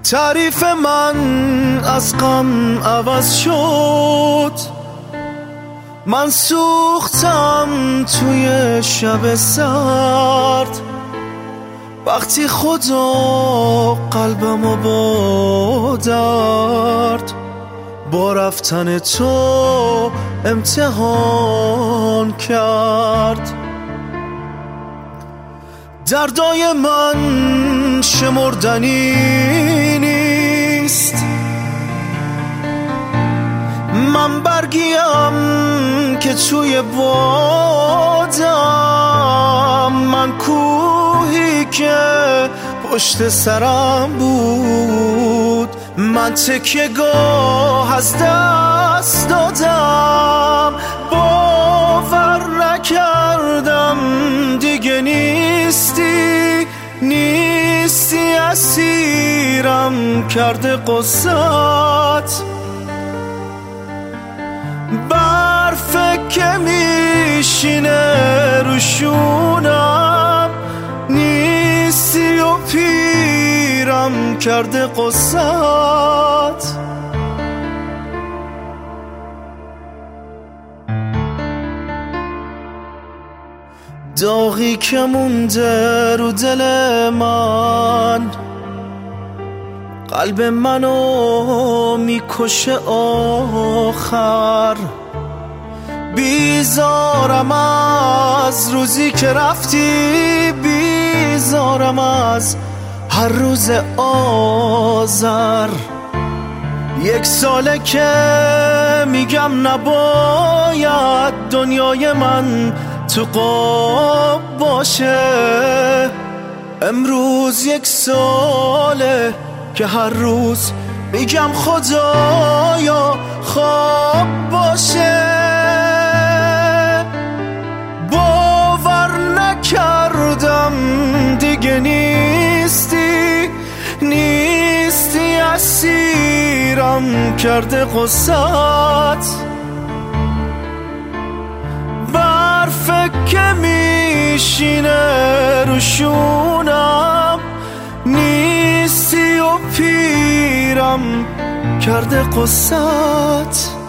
تعریف من از غم عوض شد، من سوختم توی شب سرد. وقتی خدا قلبمو با درد با رفتن تو امتحان کرد. دردای من شمردنی نیست، من برگیم که توی بادم، من کوهی که پشت سرم بود، من تکیه گاه از دست دادم. باور نکردم دیگه نیستی اسیرم کرده قصت. برف که میشینه روشونم، نیستی و پیرم کرده قصت. داغی که مونده رو دل من، قلب منو میکشه آخر. بیزارم از روزی که رفتی، بیزارم از هر روز آذر. 1 ساله که میگم نباید دنیای من تو قاب باشه. امروز 1 ساله که هر روز میگم خدایا خواب باشه. باور نکردم دیگه نیستی اسیرم کرده قصت. برف که میشینه روشونم، نیستی و پیرم کرده قصت.